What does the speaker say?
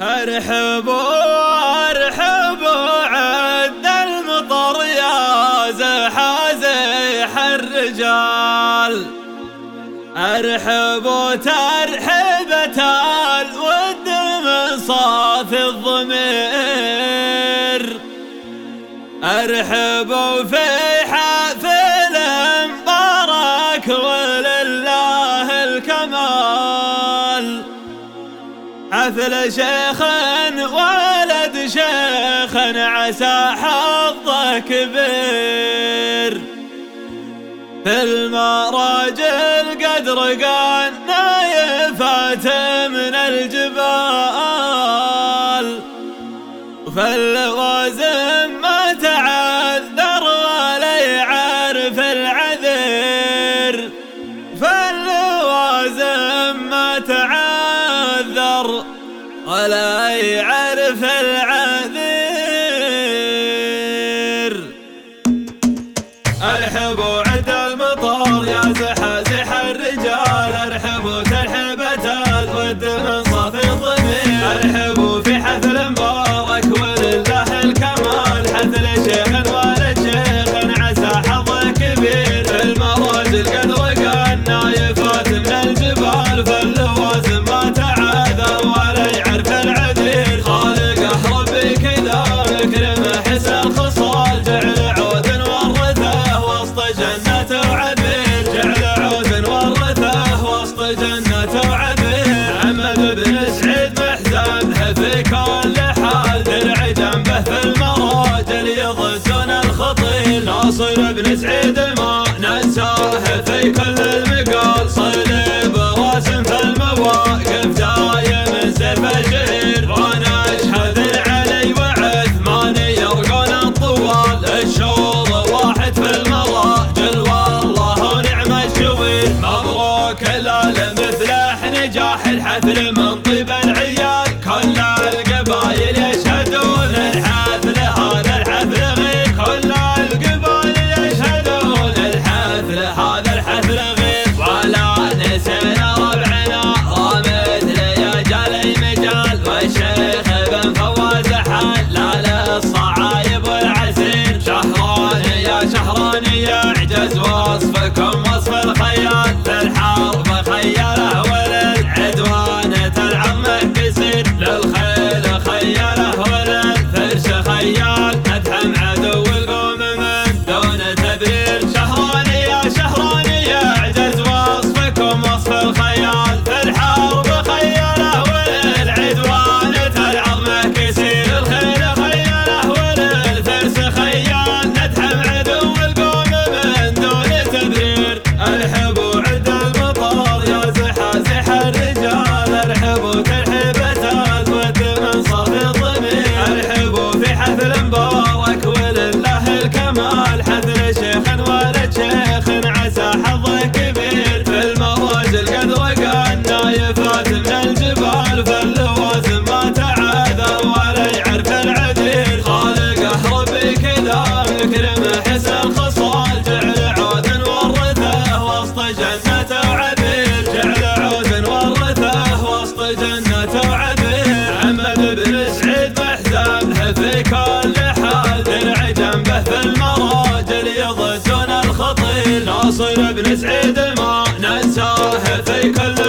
ارحبوا ارحبوا عد المطر يا زحازح الرجال، ارحبوا ترحبة الود من صافي الضمير، ارحبوا في حفل مبارك ولله الكمال، حفل شيخ ولد شيخ عسى حظه كبير، في المراجل قد رقى النايفات من الجبال، وفي اللوازم ما تعذر ولا يعرف العذر، في اللوازم ما تعذر ولا يعرف العذر. ارحبوا عد المطر يا زحازح الرجال، ارحبوا ترحبة الود من صافي الضمير، ارحبوا في حفل مبارك ولله الكمال، حفل شيخ ولد شيخ عسى حظه كبير، المراجل قد رقى النايفات من الجبال، فاللوازم ما تعاذر ولا يعرف العذير، خالقه ربي كذا يكرمه حسن الخصال، جعل عود ورثه وسط جنة وعبير، جعل عود ورثه وسط جنة وعبير، محمد بن سعيد محزنه في كل حال، درع جنبه في المراجل يضجون الخطير، ناصر بن سعيد ما ننساه في كل المقال، صليب راسم في المواقف جاي من سيف الجير، وانا اشهد علي وعثمان يرقون الطوال، الشوط واحد في المراجل والله ونعم الشوير، مبروك العالم مفلح نجاح الحفل من طيب العيال، كل القبايل يشهدون الحفل هذا الحفل غير، كل القبايل يشهدون الحفل هذا الحفل غير، ولا نسينا ربعنا رامد ليجال مجال، والشيخ بن فواز حلال الصعايب والعسير، شهراني يا شهراني يعجز وصفكم وصف الخيال، في الحرب خياله وللعدوان تلعظمه كسير، للخيل خياله وللفرش خيال، ادهم عدو القوم من دون تبرير، شهراني يا شهراني يعجز وصفكم وصف الخيال، في الحرب خياله وللعدوان تلعظمه كسير، الخيل خياله وللفرس خيال، ندحم عدو القوم من دون تبرير. ارحبوا عد المطر يا زحازح الرجال، ارحبوا ترحبة الود من صافي الضمير، ارحبوا في حفل مبارك ولله الكمال، حفل شيخ ولد شيخ عسى حظه كبير، في المراجل قد رقى النايفات من الجبال، فاللوازم ما تعاذر ولا يعرف العذير، خالقه ربي كذا يكرمه حسن الخصال، جعل عود ورثه وسط جنة وعبير، جعل عود ورثه وسط جنة وعبير، محمد بن سعيد محزنه في كل حال، درع جنبه في المراجل يضجون الخطير، ناصر بن سعيد ما ننساه في كل